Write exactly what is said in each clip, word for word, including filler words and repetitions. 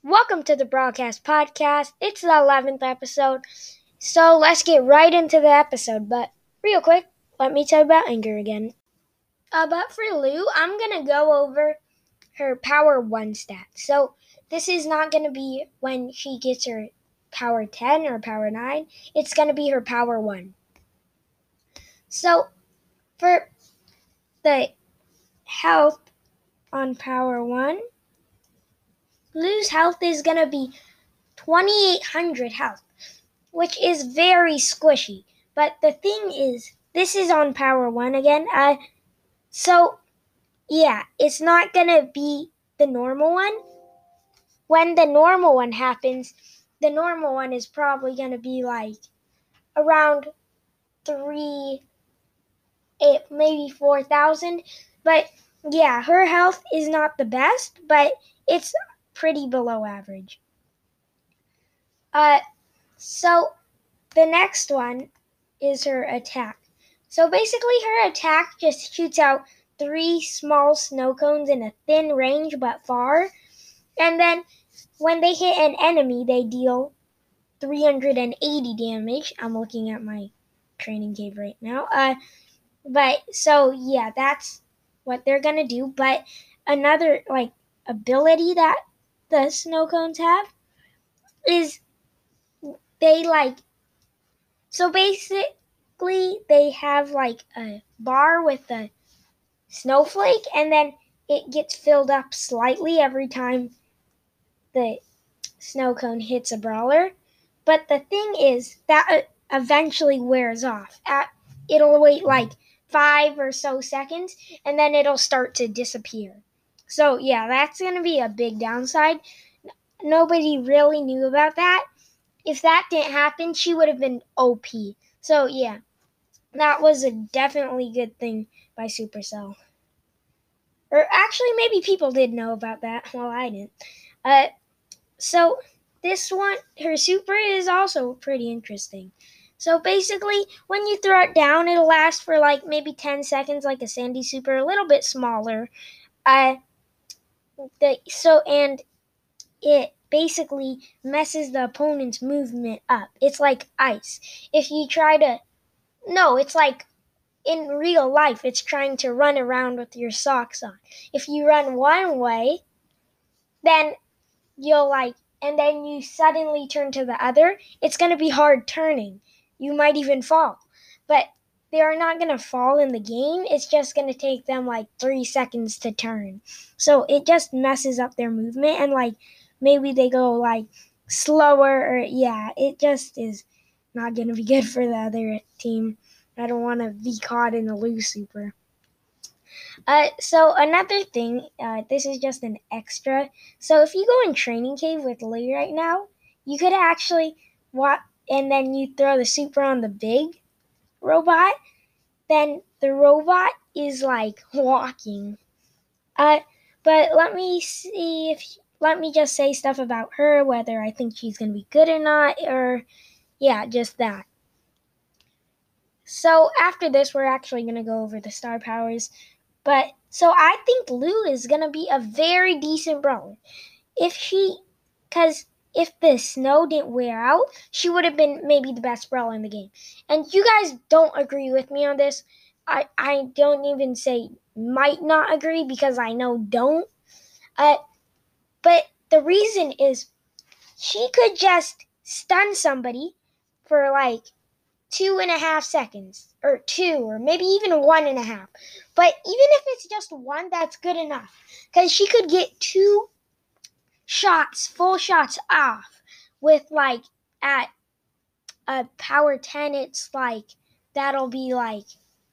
Welcome to the Broadcast Podcast. It's the eleventh episode, so let's get right into the episode. But real quick, let me tell you about Anger again. Uh, but for Lou, I'm going to go over her Power one stat. So this is not going to be when she gets her Power ten or Power nine. It's going to be her Power one. So for the health on Power one, Lou's health is going to be twenty-eight hundred health, which is very squishy. But the thing is, this is on Power one again. Uh, so, yeah, it's not going to be the normal one. When the normal one happens, the normal one is probably going to be like around three, eight, maybe four thousand. But, yeah, her health is not the best, but it's pretty below average. Uh, so, the next one is her attack. So basically her attack just shoots out three small snow cones in a thin range but far. And then when they hit an enemy, they deal three hundred eighty damage. I'm looking at my training cave right now. Uh, but so yeah, that's what they're gonna do. But another like ability that the snow cones have is they like so basically they have like a bar with a snowflake, and then it gets filled up slightly every time the snow cone hits a brawler. But the thing is that eventually wears off. At, it'll wait like five or so seconds, and then it'll start to disappear. So yeah, that's going to be a big downside. Nobody really knew about that. If that didn't happen, she would have been O P. So yeah, that was a definitely good thing by Supercell. Or actually, maybe people did know about that. Well, I didn't. Uh, so this one, her super is also pretty interesting. So basically, when you throw it down, it'll last for like maybe ten seconds, like a Sandy super, a little bit smaller. Uh, the so and it basically messes the opponent's movement up. It's like ice. If you try to, no, it's like in real life, it's trying to run around with your socks on. If you run one way, then you'll like, and then you suddenly turn to the other, it's going to be hard turning. You might even fall. But they are not going to fall in the game. It's just going to take them like three seconds to turn. So it just messes up their movement, and like maybe they go like slower, or yeah, it just is not going to be good for the other team. I don't want to be caught in a lose super. Uh, so another thing, uh, this is just an extra. So if you go in Training Cave with Lee right now, you could actually walk, and then you throw the super on the big robot, then the robot is like walking. Uh, but let me see if, let me just say stuff about her, whether I think she's going to be good or not, or yeah, just that. So after this, we're actually going to go over the star powers. But so I think Lou is going to be a very decent brawler. If she, because if the snow didn't wear out, she would have been maybe the best brawler in the game. And you guys don't agree with me on this. I, I don't even say might not agree, because I know don't. Uh, but the reason is she could just stun somebody for like two and a half seconds, or two, or maybe even one and a half. But even if it's just one, that's good enough, because she could get two shots, full shots off with like at a power ten, it's like that'll be like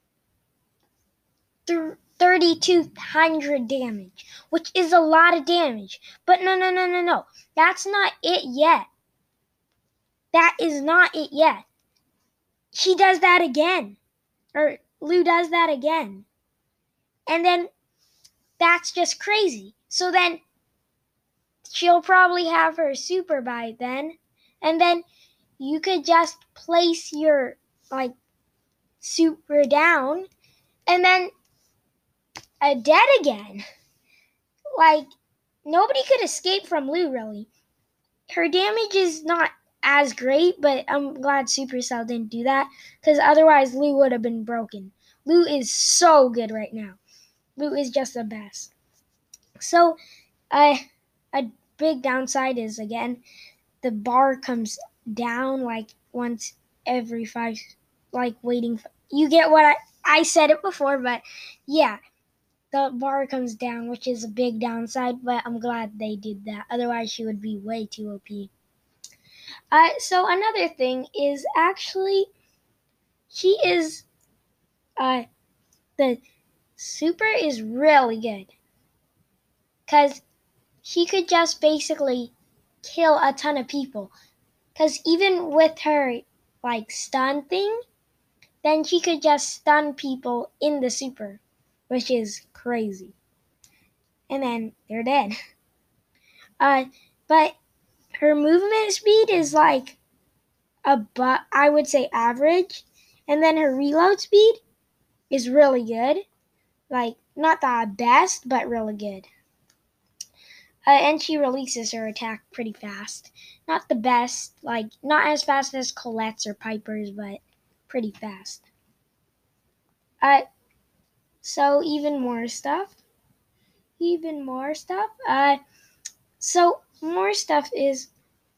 thirty-two hundred damage, which is a lot of damage. But no, no, no, no, no. That's not it yet. That is not it yet. She does that again. Or Lou does that again. And then that's just crazy. So then she'll probably have her super by then. And then you could just place your like super down, and then a dead again. Like nobody could escape from Lou, really. Her damage is not as great, but I'm glad Supercell didn't do that, because otherwise Lou would have been broken. Lou is so good right now. Lou is just the best. So, uh, a big downside is, again, the bar comes down like once every five, like waiting. For, you get what I, I said it before, but yeah, the bar comes down, which is a big downside, but I'm glad they did that. Otherwise, she would be way too O P. Uh, so another thing is actually, she is, uh, the super is really good. Because she could just basically kill a ton of people. Because even with her, like, stun thing, then she could just stun people in the super, which is crazy. And then they're dead. Uh, but her movement speed is like about, I would say, average. And then her reload speed is really good. Like, not the best, but really good. Uh, and she releases her attack pretty fast. Not the best, like, not as fast as Colette's or Piper's, but pretty fast. Uh, so even more stuff. Even more stuff. Uh, so more stuff is,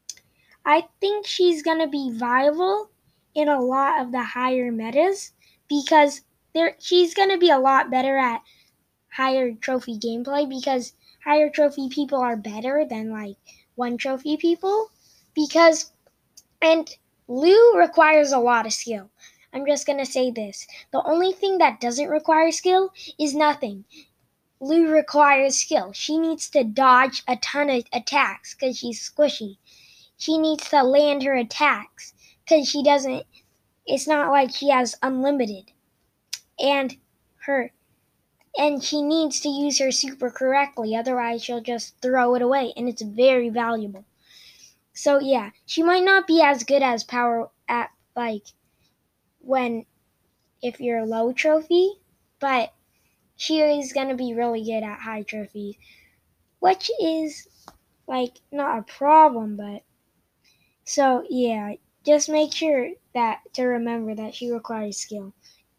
I think she's gonna be viable in a lot of the higher metas because there she's gonna be a lot better at higher trophy gameplay because higher trophy people are better than like one trophy people because and Lou requires a lot of skill. I'm just gonna say this. The only thing that doesn't require skill is nothing. Lou requires skill. She needs to dodge a ton of attacks because she's squishy. She needs to land her attacks because she doesn't, it's not like she has unlimited. And her, and she needs to use her super correctly, otherwise she'll just throw it away, and it's very valuable. So yeah, she might not be as good as power at, like, when, if you're low trophy, but she is going to be really good at high trophy, which is, like, not a problem, but, so yeah, just make sure that, to remember that she requires skill.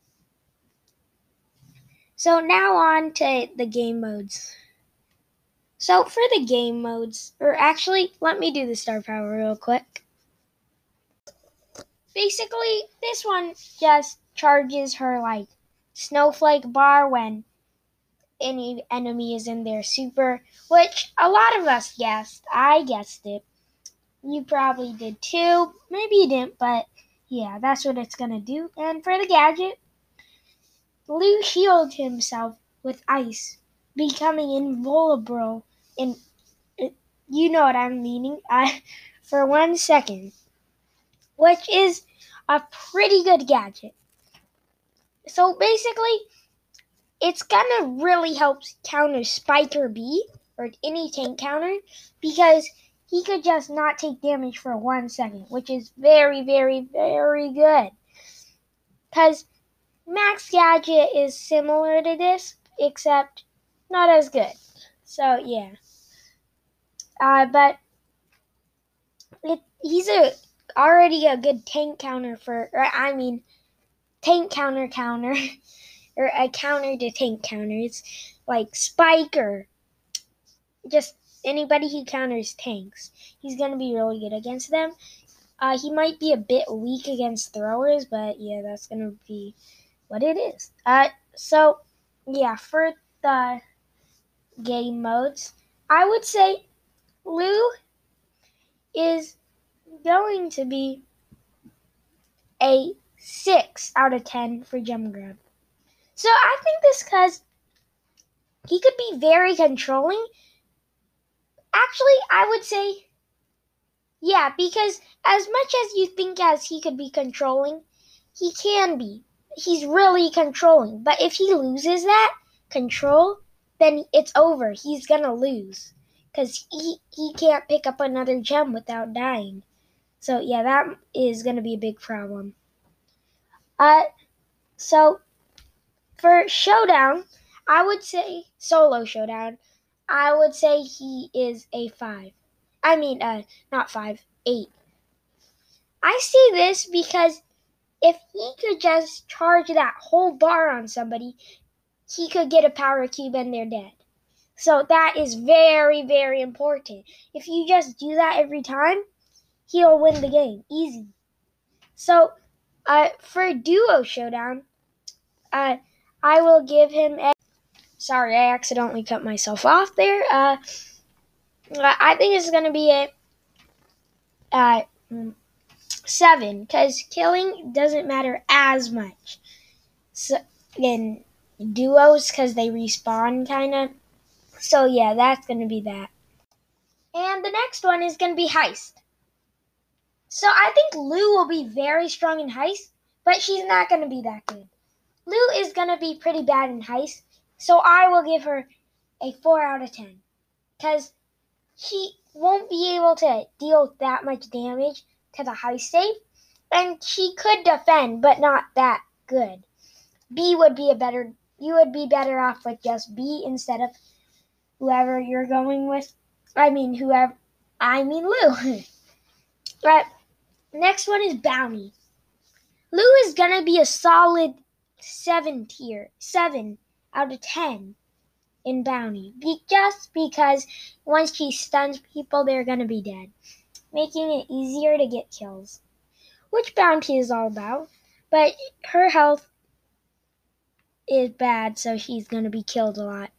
So now on to the game modes. So for the game modes, or actually, let me do the star power real quick. Basically, this one just charges her, like, snowflake bar when any enemy is in their super, which a lot of us guessed. I guessed it. You probably did too. Maybe you didn't, but yeah, that's what it's gonna do. And for the gadget, Lou healed himself with ice, becoming invulnerable in, you know what I'm meaning, I, for one second, which is a pretty good gadget. So basically, it's gonna really help counter Spiker B, or any tank counter, because he could just not take damage for one second, which is very, very, very good. Because Max Gadget is similar to this, except not as good. So yeah. Uh, but it, he's a already a good tank counter for, or I mean, tank counter counter, or a counter to tank counters, like Spiker. Just anybody who counters tanks. He's going to be really good against them. Uh, he might be a bit weak against throwers, but yeah, that's going to be what it is. Uh, so, yeah, for the game modes, I would say Lou is going to be a six out of ten for Gem Grab. So I think this because he could be very controlling. Actually, I would say, yeah, because as much as you think as he could be controlling, he can be. He's really controlling. But if he loses that control, then it's over. He's going to lose. Because he, he can't pick up another gem without dying. So, yeah, that is going to be a big problem. Uh, so, for Showdown, I would say Solo Showdown. I would say he is a five. I mean, uh, not five, eight. I say this because if he could just charge that whole bar on somebody, he could get a power cube and they're dead. So that is very, very important. If you just do that every time, he'll win the game. Easy. So, uh, for Duo Showdown, uh, I will give him a... Sorry, I accidentally cut myself off there. Uh, I think it's going to be a uh, seven, because killing doesn't matter as much so, in duos, because they respawn, kind of. So, yeah, that's going to be that. And the next one is going to be Heist. So I think Lou will be very strong in Heist, but she's not going to be that good. Lou is going to be pretty bad in Heist, so I will give her a four out of ten. Because she won't be able to deal that much damage to the Heist safe, and she could defend, but not that good. B would be a better, you would be better off with just B instead of whoever you're going with. I mean, whoever, I mean Lou. But next one is Bounty. Lou is going to be a solid seven tier, seven out of ten in Bounty. Be, just because once she stuns people, they're going to be dead, making it easier to get kills, which Bounty is all about. But her health is bad, so she's going to be killed a lot.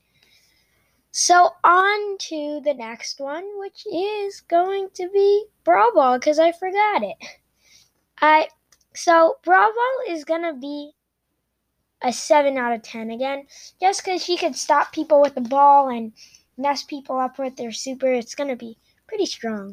So on to the next one, which is going to be Brawl Ball, because I forgot it. I so Brawl Ball is going to be a seven out of ten again, just because she could stop people with the ball and mess people up with their super. It's going to be pretty strong.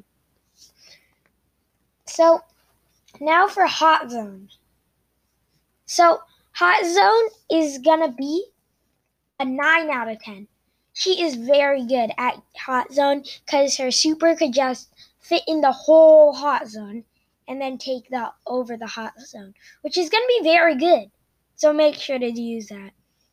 So now for Hot Zone. So Hot Zone is going to be a nine out of ten. She is very good at Hot Zone because her super could just fit in the whole Hot Zone and then take the over the Hot Zone, which is going to be very good. So make sure to use that.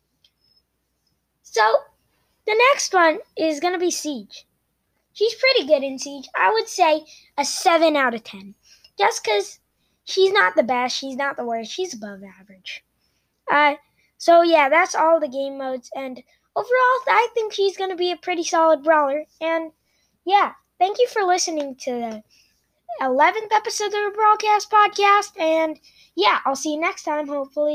So the next one is going to be Siege. She's pretty good in Siege. I would say a seven out of ten. Just because she's not the best, she's not the worst, she's above average. Uh, so yeah, that's all the game modes. And overall, I think she's going to be a pretty solid brawler. And yeah, thank you for listening to the eleventh episode of the Brawlcast podcast. And yeah, I'll see you next time, hopefully.